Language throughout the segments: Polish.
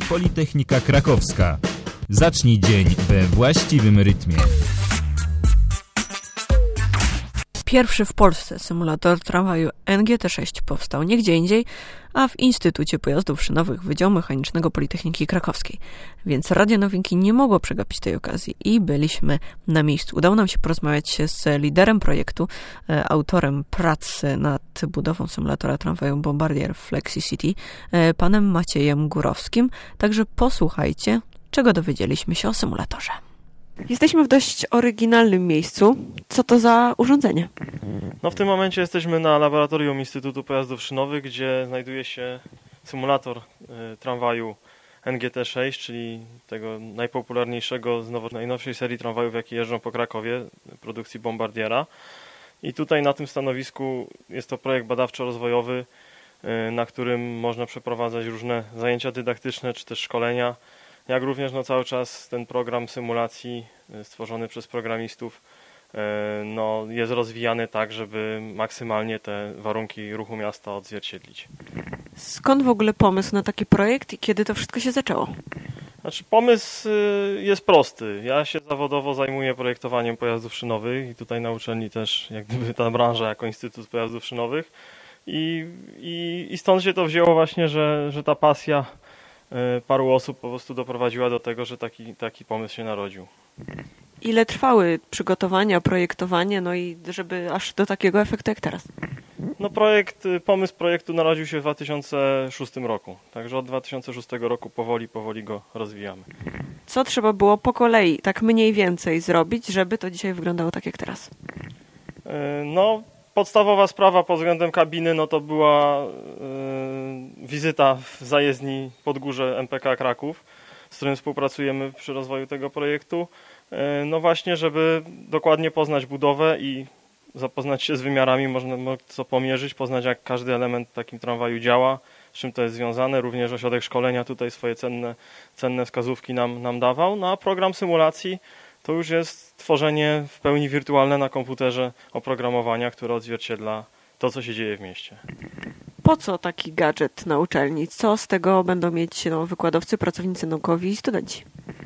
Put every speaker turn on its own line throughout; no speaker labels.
Politechnika Krakowska. Zacznij dzień we właściwym rytmie.
Pierwszy w Polsce symulator tramwaju NGT6 powstał nie gdzie indziej, a w Instytucie Pojazdów Szynowych Wydziału Mechanicznego Politechniki Krakowskiej. Więc Radio Nowinki nie mogło przegapić tej okazji i byliśmy na miejscu. Udało nam się porozmawiać z liderem projektu, autorem prac nad budową symulatora tramwaju Bombardier Flexi-City, panem Maciejem Górowskim. Także posłuchajcie, czego dowiedzieliśmy się o symulatorze. Jesteśmy w dość oryginalnym miejscu. Co to za urządzenie?
No w tym momencie jesteśmy na laboratorium Instytutu Pojazdów Szynowych, gdzie znajduje się symulator tramwaju NGT6, czyli tego najpopularniejszego z najnowszej serii tramwajów, jakie jeżdżą po Krakowie, produkcji Bombardiera. I tutaj na tym stanowisku jest to projekt badawczo-rozwojowy, na którym można przeprowadzać różne zajęcia dydaktyczne czy też szkolenia, jak również cały czas ten program symulacji stworzony przez programistów jest rozwijany tak, żeby maksymalnie te warunki ruchu miasta odzwierciedlić.
Skąd w ogóle pomysł na taki projekt i kiedy to wszystko się zaczęło?
Znaczy pomysł jest prosty. Ja się zawodowo zajmuję projektowaniem pojazdów szynowych i tutaj na uczelni też jak gdyby ta branża jako Instytut Pojazdów Szynowych i stąd się to wzięło właśnie, że ta pasja paru osób po prostu doprowadziła do tego, że taki pomysł się narodził.
Ile trwały przygotowania, projektowanie, no i żeby aż do takiego efektu jak teraz?
No pomysł projektu narodził się w 2006 roku, także od 2006 roku powoli go rozwijamy.
Co trzeba było po kolei, tak mniej więcej zrobić, żeby to dzisiaj wyglądało tak jak teraz?
Podstawowa sprawa pod względem kabiny, to była wizyta w zajezdni Podgórze MPK Kraków, z którym współpracujemy przy rozwoju tego projektu. No właśnie, żeby dokładnie poznać budowę i zapoznać się z wymiarami, można co pomierzyć, poznać jak każdy element w takim tramwaju działa, z czym to jest związane. Również ośrodek szkolenia tutaj swoje cenne wskazówki nam dawał. No a program symulacji to już jest tworzenie w pełni wirtualne na komputerze oprogramowania, które odzwierciedla to, co się dzieje w mieście.
Po co taki gadżet na uczelni? Co z tego będą mieć wykładowcy, pracownicy naukowi i studenci?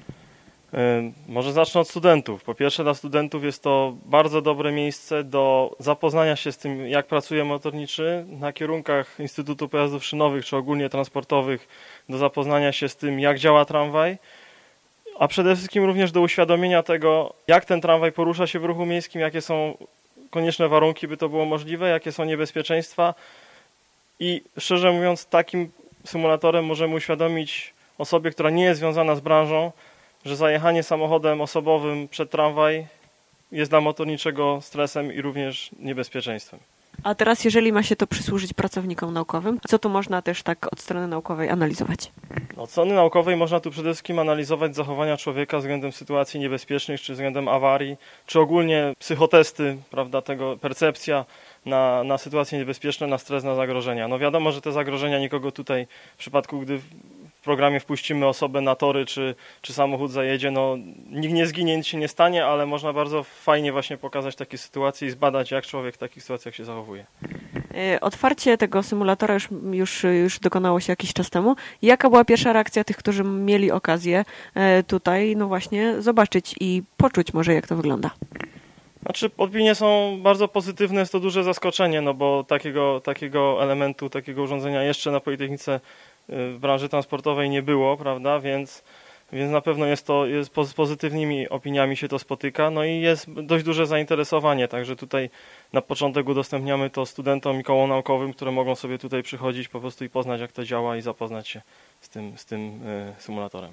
Może zacznę od studentów. Po pierwsze, dla studentów jest to bardzo dobre miejsce do zapoznania się z tym, jak pracuje motorniczy na kierunkach Instytutu Pojazdów Szynowych czy ogólnie transportowych, do zapoznania się z tym, jak działa tramwaj, a przede wszystkim również do uświadomienia tego, jak ten tramwaj porusza się w ruchu miejskim, jakie są konieczne warunki, by to było możliwe, jakie są niebezpieczeństwa. I szczerze mówiąc, takim symulatorem możemy uświadomić osobie, która nie jest związana z branżą, że zajechanie samochodem osobowym przed tramwaj jest dla motorniczego stresem i również niebezpieczeństwem.
A teraz, jeżeli ma się to przysłużyć pracownikom naukowym, co tu można też tak od strony naukowej analizować?
Od strony naukowej można tu przede wszystkim analizować zachowania człowieka względem sytuacji niebezpiecznych, czy względem awarii, czy ogólnie psychotesty, prawda, percepcja na sytuacje niebezpieczne, na stres, na zagrożenia. No wiadomo, że te zagrożenia nikogo tutaj, w przypadku gdy w programie wpuścimy osobę na tory, czy samochód zajedzie, nikt nie zginie, nic się nie stanie, ale można bardzo fajnie właśnie pokazać takie sytuacje i zbadać, jak człowiek w takich sytuacjach się zachowuje.
Otwarcie tego symulatora już dokonało się jakiś czas temu. Jaka była pierwsza reakcja tych, którzy mieli okazję tutaj, właśnie zobaczyć i poczuć może, jak to wygląda?
Znaczy, opinie są bardzo pozytywne, jest to duże zaskoczenie, bo takiego elementu, takiego urządzenia jeszcze na Politechnice w branży transportowej nie było, prawda, więc na pewno z pozytywnymi opiniami się to spotyka, i jest dość duże zainteresowanie, także tutaj na początek udostępniamy to studentom i kołom naukowym, które mogą sobie tutaj przychodzić po prostu i poznać, jak to działa i zapoznać się z tym symulatorem.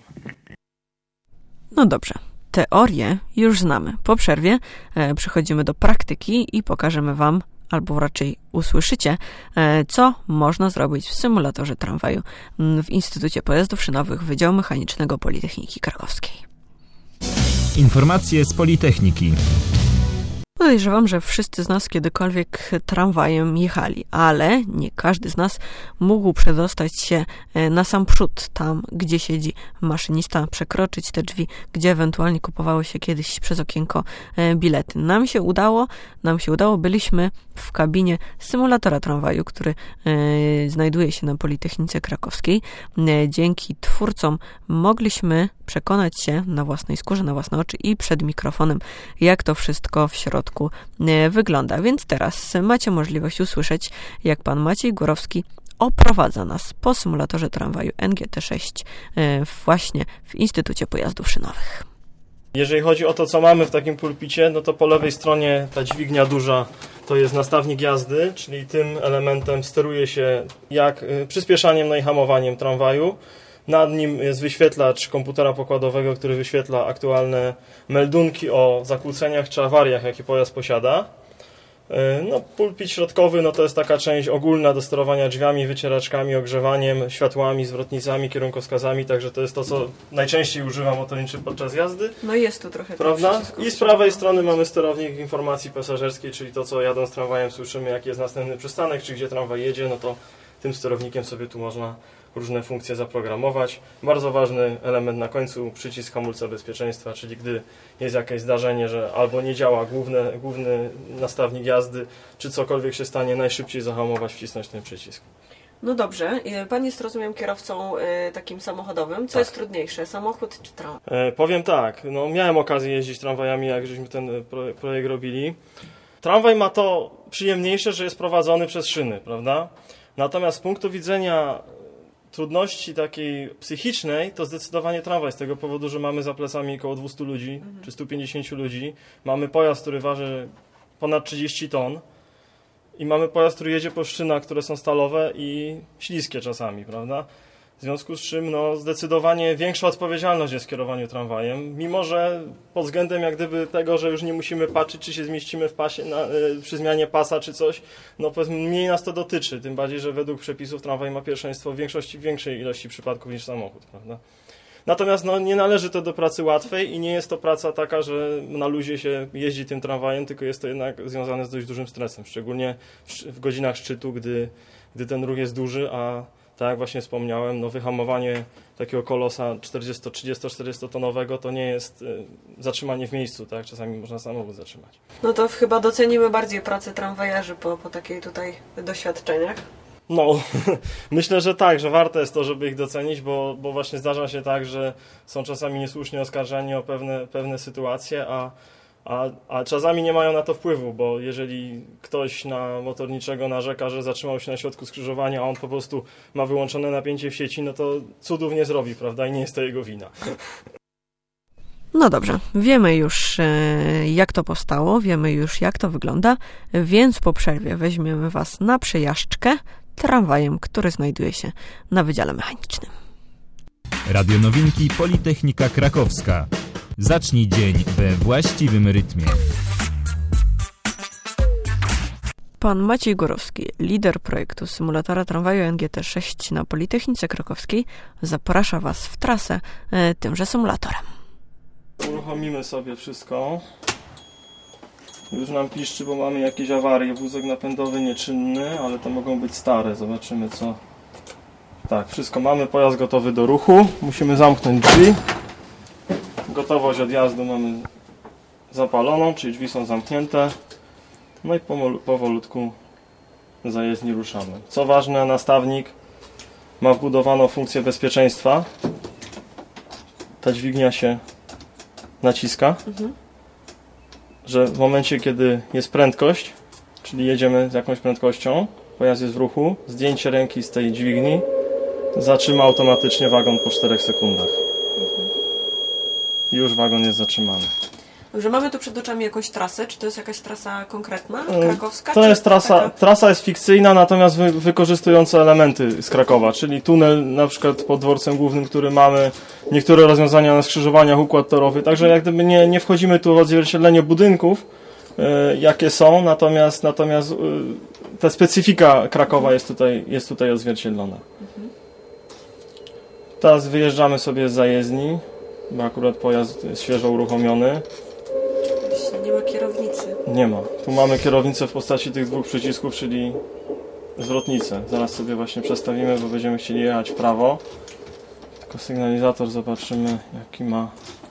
No dobrze. Teorię już znamy. Po przerwie przechodzimy do praktyki i pokażemy Wam, albo raczej usłyszycie, co można zrobić w symulatorze tramwaju w Instytucie Pojazdów Szynowych Wydziału Mechanicznego Politechniki Krakowskiej.
Informacje z Politechniki.
Podejrzewam, że wszyscy z nas kiedykolwiek tramwajem jechali, ale nie każdy z nas mógł przedostać się na sam przód, tam gdzie siedzi maszynista, przekroczyć te drzwi, gdzie ewentualnie kupowało się kiedyś przez okienko bilety. Nam się udało, byliśmy w kabinie symulatora tramwaju, który znajduje się na Politechnice Krakowskiej. Dzięki twórcom mogliśmy przekonać się na własnej skórze, na własne oczy i przed mikrofonem, jak to wszystko w środku wygląda. Więc teraz macie możliwość usłyszeć, jak pan Maciej Górowski oprowadza nas po symulatorze tramwaju NGT6 właśnie w Instytucie Pojazdów Szynowych.
Jeżeli chodzi o to, co mamy w takim pulpicie, no to po lewej stronie ta dźwignia duża to jest nastawnik jazdy, czyli tym elementem steruje się jak przyspieszaniem, no i hamowaniem tramwaju. Nad nim jest wyświetlacz komputera pokładowego, który wyświetla aktualne meldunki o zakłóceniach czy awariach, jakie pojazd posiada. No, pulpit środkowy no to jest taka część ogólna do sterowania drzwiami, wycieraczkami, ogrzewaniem, światłami, zwrotnicami, kierunkowskazami, także to jest to, co najczęściej używa motorniczy podczas jazdy.
No jest tu trochę.
Prawda? I z prawej strony mamy sterownik informacji pasażerskiej, czyli to, co jadąc tramwajem słyszymy, jaki jest następny przystanek, czy gdzie tramwaj jedzie, no to tym sterownikiem sobie tu można różne funkcje zaprogramować. Bardzo ważny element na końcu, przycisk hamulca bezpieczeństwa, czyli gdy jest jakieś zdarzenie, że albo nie działa główny nastawnik jazdy, czy cokolwiek się stanie, najszybciej zahamować, wcisnąć ten przycisk.
No dobrze, pan jest, rozumiem, kierowcą takim samochodowym. Co jest trudniejsze, samochód czy tramwaj?
Powiem tak, no miałem okazję jeździć tramwajami, jak żeśmy ten projekt robili. Tramwaj ma to przyjemniejsze, że jest prowadzony przez szyny, prawda? Natomiast z punktu widzenia trudności takiej psychicznej, to zdecydowanie tramwaj, z tego powodu, że mamy za plecami około 200 ludzi, czy 150 ludzi. Mamy pojazd, który waży ponad 30 ton i mamy pojazd, który jedzie po szynach, które są stalowe i śliskie czasami, prawda? W związku z czym no, zdecydowanie większa odpowiedzialność jest w kierowaniu tramwajem, mimo że pod względem jak gdyby tego, że już nie musimy patrzeć, czy się zmieścimy w pasie przy zmianie pasa czy coś, no powiedzmy mniej nas to dotyczy, tym bardziej, że według przepisów tramwaj ma pierwszeństwo w większej ilości przypadków niż samochód, prawda? Natomiast no, nie należy to do pracy łatwej i nie jest to praca taka, że na luzie się jeździ tym tramwajem, tylko jest to jednak związane z dość dużym stresem, szczególnie w godzinach szczytu, gdy ten ruch jest duży, a tak jak właśnie wspomniałem, no wyhamowanie takiego kolosa 30-40 tonowego to nie jest zatrzymanie w miejscu, tak? Czasami można samochód zatrzymać.
No to chyba docenimy bardziej pracę tramwajarzy po takiej tutaj doświadczeniach.
No, myślę, że tak, że warto jest to, żeby ich docenić, bo właśnie zdarza się tak, że są czasami niesłusznie oskarżani o pewne sytuacje, a czasami nie mają na to wpływu, bo jeżeli ktoś na motorniczego narzeka, że zatrzymał się na środku skrzyżowania, a on po prostu ma wyłączone napięcie w sieci, no to cudów nie zrobi, prawda? I nie jest to jego wina.
No dobrze, wiemy już jak to powstało, wiemy już jak to wygląda, więc po przerwie weźmiemy Was na przejażdżkę tramwajem, który znajduje się na Wydziale Mechanicznym.
Radionowinki Politechnika Krakowska. Zacznij dzień we właściwym rytmie.
Pan Maciej Górowski, lider projektu symulatora tramwaju NGT6 na Politechnice Krakowskiej, zaprasza Was w trasę tymże symulatorem.
Uruchomimy sobie wszystko. Już nam piszczy, bo mamy jakieś awarie. Wózek napędowy nieczynny, ale to mogą być stare. Zobaczymy co. Tak, wszystko mamy. Pojazd gotowy do ruchu. Musimy zamknąć drzwi. Gotowość odjazdu mamy zapaloną, czyli drzwi są zamknięte. No i powolutku zajezdni ruszamy. Co ważne, nastawnik ma wbudowaną funkcję bezpieczeństwa. Ta dźwignia się naciska, że w momencie, kiedy jest prędkość, czyli jedziemy z jakąś prędkością, pojazd jest w ruchu, zdjęcie ręki z tej dźwigni zatrzyma automatycznie wagon po 4 sekundach. I już wagon jest zatrzymany.
Dobrze, mamy tu przed oczami jakąś trasę. Czy to jest jakaś trasa konkretna, krakowska?
To jest trasa jest fikcyjna, natomiast wykorzystująca elementy z Krakowa, czyli tunel na przykład pod dworcem głównym, który mamy, niektóre rozwiązania na skrzyżowaniach, układ torowy, także jak gdyby nie wchodzimy tu w odzwierciedlenie budynków, jakie są, natomiast ta specyfika Krakowa jest tutaj odzwierciedlona. Teraz wyjeżdżamy sobie z zajezdni, bo akurat pojazd jest świeżo uruchomiony.
Nie ma kierownicy.
Nie ma. Tu mamy kierownicę w postaci tych dwóch przycisków, czyli zwrotnicę. Zaraz sobie właśnie przestawimy, bo będziemy chcieli jechać w prawo. Tylko sygnalizator zobaczymy, jaki ma.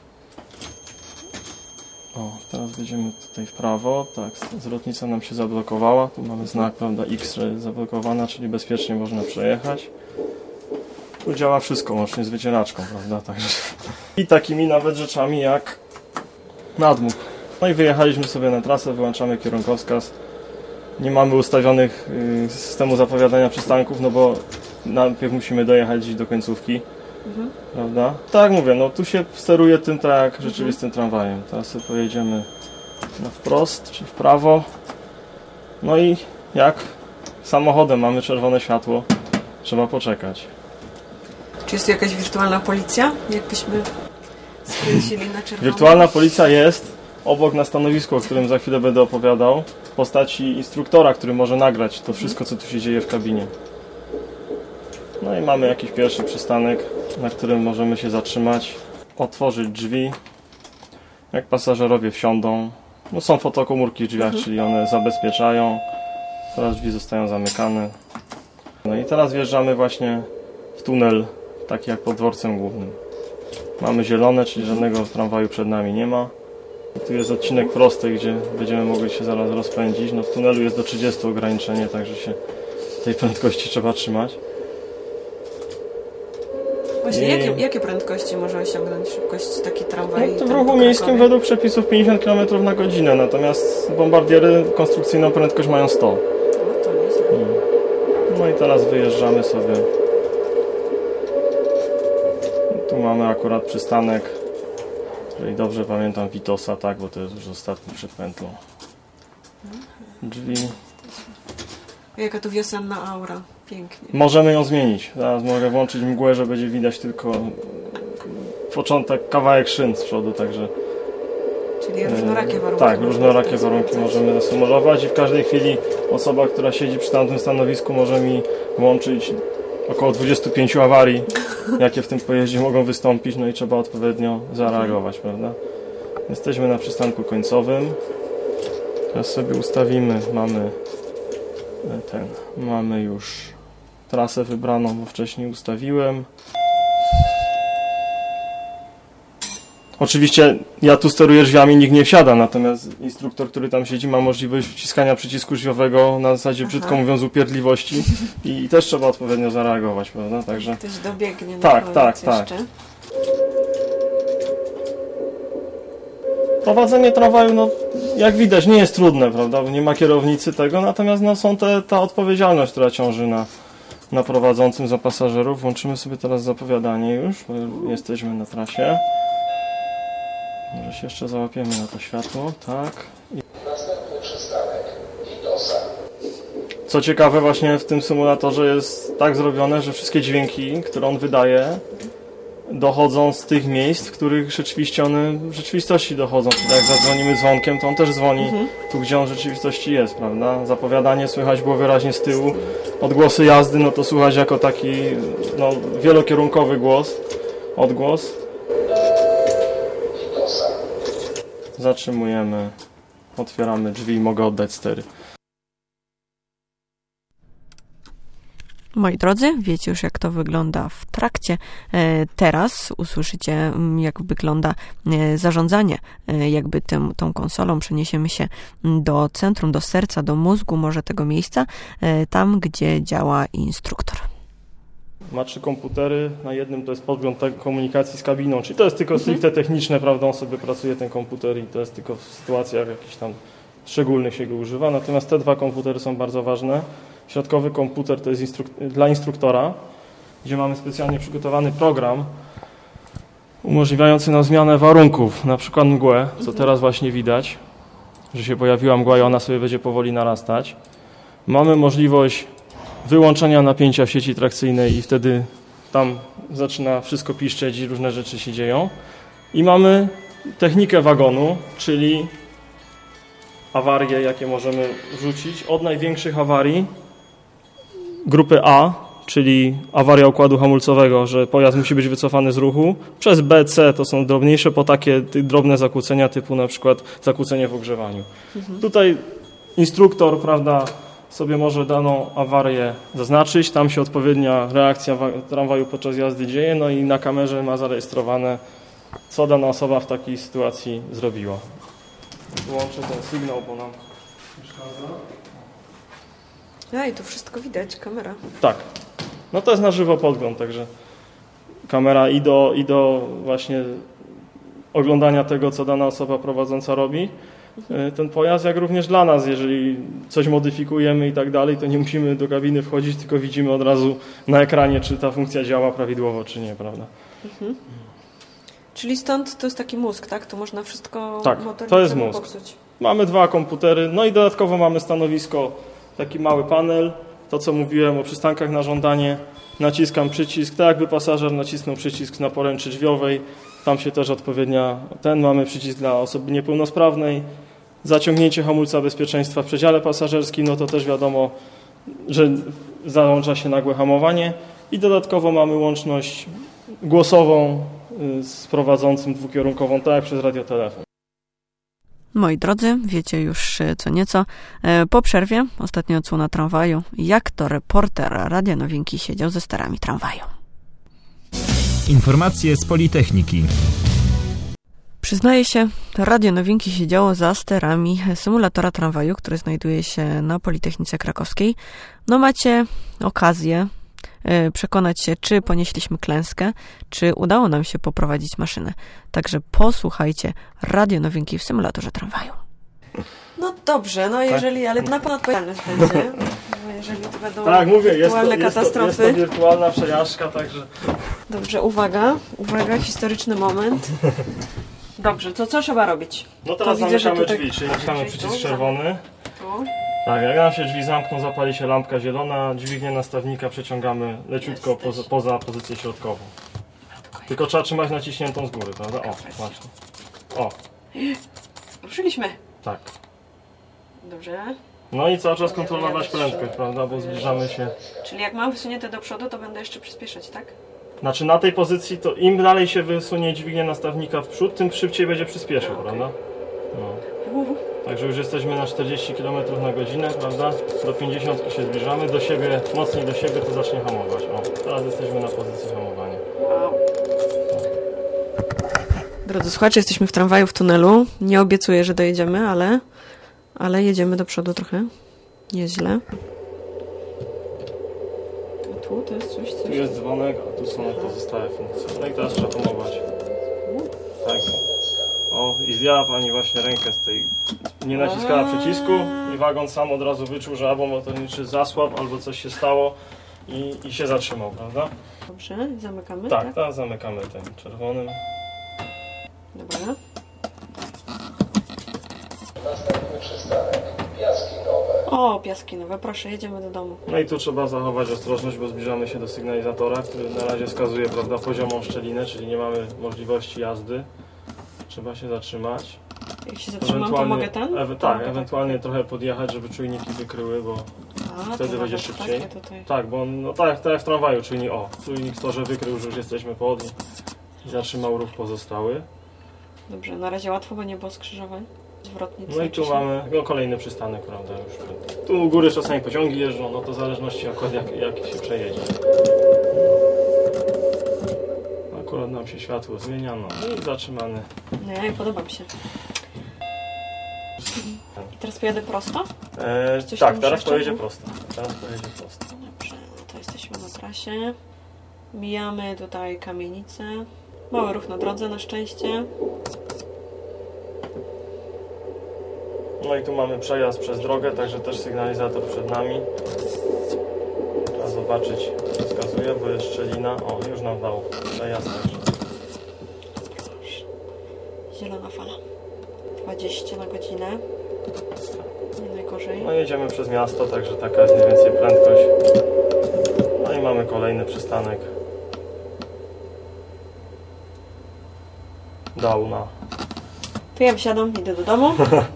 O, teraz będziemy tutaj w prawo. Tak, zwrotnica nam się zablokowała. Tu mamy znak, prawda, X, że jest zablokowana, czyli bezpiecznie można przejechać. Tu działa wszystko, łącznie z wycieraczką, prawda, także. I takimi nawet rzeczami jak nadmuch. No i wyjechaliśmy sobie na trasę, wyłączamy kierunkowskaz. Nie mamy ustawionych systemu zapowiadania przystanków, no bo najpierw musimy dojechać gdzieś do końcówki. Prawda? Tak mówię, no tu się steruje tym tak jak rzeczywistym tramwajem. Teraz sobie pojedziemy na wprost, czy w prawo. No i jak samochodem mamy czerwone światło, trzeba poczekać.
Czy jest tu jakaś wirtualna policja? Jakbyśmy skręcili na czerwono?
Wirtualna policja jest obok na stanowisku, o którym za chwilę będę opowiadał, w postaci instruktora, który może nagrać to wszystko, co tu się dzieje w kabinie. No i mamy jakiś pierwszy przystanek, na którym możemy się zatrzymać, otworzyć drzwi. Jak pasażerowie wsiądą, no są fotokomórki w drzwiach, czyli one zabezpieczają. Teraz drzwi zostają zamykane. No i teraz wjeżdżamy właśnie w tunel, taki jak pod dworcem głównym. Mamy zielone, czyli żadnego tramwaju przed nami nie ma. I tu jest odcinek prosty, gdzie będziemy mogli się zaraz rozpędzić. No w tunelu jest do 30 ograniczenie, także się tej prędkości trzeba trzymać.
Właśnie, jakie prędkości może osiągnąć szybkość taki tramwaj?
No to w ruchu miejskim według przepisów 50 km na godzinę, natomiast bombardiery konstrukcyjną prędkość mają 100.
No to nieźle.
No i teraz wyjeżdżamy sobie. Tu mamy akurat przystanek, jeżeli dobrze pamiętam, Witosa, tak, bo to jest już ostatni przed pętlą. Drzwi.
Jaka tu wiosenna aura. Pięknie.
Możemy ją zmienić. Zaraz mogę włączyć mgłę, że będzie widać tylko początek, kawałek szyn z przodu, także...
Czyli różnorakie warunki.
Tak, różnorakie warunki możemy zasymulować i w każdej chwili osoba, która siedzi przy tamtym stanowisku, może mi włączyć około 25 awarii, jakie w tym pojeździe mogą wystąpić, no i trzeba odpowiednio zareagować, prawda? Jesteśmy na przystanku końcowym. Teraz sobie ustawimy, mamy już trasę wybraną, bo wcześniej ustawiłem. Oczywiście ja tu steruję drzwiami, nikt nie wsiada, natomiast instruktor, który tam siedzi, ma możliwość wciskania przycisku drzwiowego na zasadzie, brzydko mówiąc, upierdliwości i też trzeba odpowiednio zareagować, prawda? Także...
Ktoś dobiegnie.
Tak. Prowadzenie tramwaju, no jak widać, nie jest trudne, prawda? Bo nie ma kierownicy tego, natomiast no, są ta odpowiedzialność, która ciąży na prowadzącym za pasażerów. Włączymy sobie teraz zapowiadanie już, bo jesteśmy na trasie. Może się jeszcze załapiemy na to światło, tak.
Następny przystanek Witosa.
Co ciekawe, właśnie w tym symulatorze jest tak zrobione, że wszystkie dźwięki, które on wydaje, dochodzą z tych miejsc, w których rzeczywiście one w rzeczywistości dochodzą. Czyli jak zadzwonimy dzwonkiem, to on też dzwoni tu, gdzie on w rzeczywistości jest, prawda? Zapowiadanie słychać było wyraźnie z tyłu. Odgłosy jazdy, no to słychać jako taki wielokierunkowy odgłos. Zatrzymujemy, otwieramy drzwi i mogę oddać stery.
Moi drodzy, wiecie już, jak to wygląda w trakcie. Teraz usłyszycie, jak wygląda zarządzanie jakby tą konsolą. Przeniesiemy się do centrum, do serca, do mózgu może tego miejsca, tam, gdzie działa instruktor.
Ma 3 komputery, na jednym to jest podgląd komunikacji z kabiną, czyli to jest tylko stricte techniczne, prawda, on sobie pracuje ten komputer i to jest tylko w sytuacjach jakichś tam szczególnych się go używa, natomiast te 2 komputery są bardzo ważne. Środkowy komputer to jest dla instruktora, gdzie mamy specjalnie przygotowany program umożliwiający nam zmianę warunków, na przykład mgłę, co teraz właśnie widać, że się pojawiła mgła i ona sobie będzie powoli narastać. Mamy możliwość wyłączenia napięcia w sieci trakcyjnej i wtedy tam zaczyna wszystko piszczeć i różne rzeczy się dzieją. I mamy technikę wagonu, czyli awarie, jakie możemy wrzucić. Od największych awarii grupy A, czyli awaria układu hamulcowego, że pojazd musi być wycofany z ruchu, przez B, C to są drobniejsze, po takie drobne zakłócenia typu na przykład zakłócenie w ogrzewaniu. Tutaj instruktor, prawda, sobie może daną awarię zaznaczyć, tam się odpowiednia reakcja tramwaju podczas jazdy dzieje, no i na kamerze ma zarejestrowane, co dana osoba w takiej sytuacji zrobiła. Wyłączę ten sygnał, bo nam przeszkadza.
I tu wszystko widać, kamera.
Tak. No to jest na żywo podgląd, także kamera i do właśnie oglądania tego, co dana osoba prowadząca robi, ten pojazd, jak również dla nas, jeżeli coś modyfikujemy i tak dalej, to nie musimy do kabiny wchodzić, tylko widzimy od razu na ekranie, czy ta funkcja działa prawidłowo, czy nie, prawda?
Czyli stąd to jest taki mózg, tak? To można wszystko
Tak, to jest mózg.
popsuć.
Mamy 2 komputery, no i dodatkowo mamy stanowisko, taki mały panel, to co mówiłem o przystankach na żądanie, naciskam przycisk, tak jakby pasażer nacisnął przycisk na poręczy drzwiowej, tam się też odpowiednia, mamy przycisk dla osoby niepełnosprawnej, zaciągnięcie hamulca bezpieczeństwa w przedziale pasażerskim, no to też wiadomo, że załącza się nagłe hamowanie i dodatkowo mamy łączność głosową z prowadzącym dwukierunkową, tak jak przez radiotelefon.
Moi drodzy, wiecie już co nieco. Po przerwie, ostatnia odsłona tramwaju, jak to reporter Radia Nowinki siedział ze sterami tramwaju.
Informacje z Politechniki.
Przyznaję się, Radio Nowinki siedziało za sterami symulatora tramwaju, który znajduje się na Politechnice Krakowskiej. No macie okazję przekonać się, czy ponieśliśmy klęskę, czy udało nam się poprowadzić maszynę. Także posłuchajcie Radio Nowinki w symulatorze tramwaju. No dobrze, no jeżeli, ale na pewno odpowiedzialność będzie. Jeżeli to będą wirtualne katastrofy.
Jest to wirtualna przejażdżka, także...
Dobrze, uwaga, historyczny moment. Dobrze, to co trzeba robić?
No teraz zamykamy drzwi, czyli naciskamy przycisk czerwony.
Tu.
Tak, jak nam się drzwi zamkną, zapali się lampka zielona, dźwignię nastawnika przeciągamy leciutko poza pozycję środkową. Tylko trzeba trzymać naciśniętą z góry, prawda? O, właśnie. O.
Ruszyliśmy.
Tak.
Dobrze.
No i cały czas kontrolować prędkość, prawda? Bo zbliżamy się.
Czyli jak mam wysunięte do przodu, to będę jeszcze przyspieszać, tak?
Znaczy na tej pozycji, to im dalej się wysunie dźwignię nastawnika w przód, tym szybciej będzie przyspieszył, prawda? No. Także już jesteśmy na 40 km na godzinę, prawda? Do 50 się zbliżamy, do siebie, mocniej do siebie, to zacznie hamować. O, teraz jesteśmy na pozycji hamowania.
Drodzy słuchacze, jesteśmy w tramwaju w tunelu. Nie obiecuję, że dojedziemy, ale jedziemy do przodu trochę. Nieźle. A tu to jest coś.
Tu jest dzwonek, a tu są pozostałe funkcje. No i teraz trzeba hamować. Tak. O, i zjęła pani właśnie rękę z tej... Nie naciskała przycisku i wagon sam od razu wyczuł, że albo motorniczy zasłabł, albo coś się stało i się zatrzymał, prawda?
Dobrze, zamykamy,
tak? Teraz zamykamy tym czerwonym.
Dobra.
Następny przystanek Piaski Nowe.
O, Piaski Nowe, proszę, jedziemy do domu.
No i tu trzeba zachować ostrożność, bo zbliżamy się do sygnalizatora, który na razie wskazuje, prawda, poziomą szczelinę, czyli nie mamy możliwości jazdy. Trzeba się zatrzymać.
Jak się zatrzymam, to mogę ten?
Tak, ewentualnie trochę podjechać, żeby czujniki wykryły, bo wtedy będzie szybciej. Tak, bo no tak jak w tramwaju, czyli czujnik w torze wykrył, że już jesteśmy po nim i zatrzymał ruch pozostały.
Dobrze, na razie łatwo, bo nie było skrzyżowań. Zwrotnicy.
No i tu mamy kolejny przystanek, prawda, już. Tu u góry czasami pociągi jeżdżą, no to w zależności akurat jak się przejedzie. Akurat nam się światło zmienia, no i zatrzymany.
Nie, podoba mi się. I teraz pojadę prosto?
Tak, teraz pojedzie prosto.
Dobrze, no to jesteśmy na trasie. Mijamy tutaj kamienicę. Mały ruch na drodze na szczęście.
No i tu mamy przejazd przez drogę, także też sygnalizator przed nami. Trzeba zobaczyć, co wskazuje, bo jest szczelina. O, już nam dał przejazd. Także.
Zielona fala. 20 na godzinę. Nie najgorzej.
No jedziemy przez miasto, także taka jest mniej więcej prędkość. No i mamy kolejny przystanek. Dauna.
To ja wsiadam, idę do domu.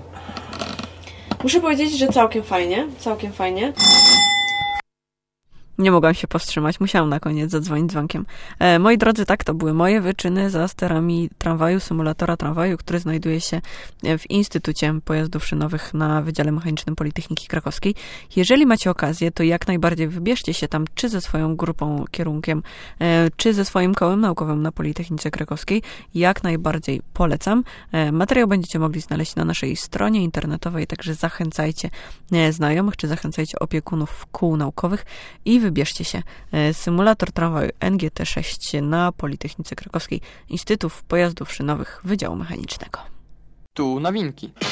Muszę powiedzieć, że całkiem fajnie. Nie mogłam się powstrzymać, musiałam na koniec zadzwonić dzwonkiem. Moi drodzy, tak, to były moje wyczyny za sterami tramwaju, symulatora tramwaju, który znajduje się w Instytucie Pojazdów Szynowych na Wydziale Mechanicznym Politechniki Krakowskiej. Jeżeli macie okazję, to jak najbardziej wybierzcie się tam, czy ze swoją grupą, kierunkiem, czy ze swoim kołem naukowym na Politechnice Krakowskiej. Jak najbardziej polecam. Materiał będziecie mogli znaleźć na naszej stronie internetowej, także zachęcajcie znajomych, czy zachęcajcie opiekunów kół naukowych i wybierzcie się. Symulator tramwaju NGT6 na Politechnice Krakowskiej, Instytut Pojazdów Szynowych Wydziału Mechanicznego.
Tu nowinki.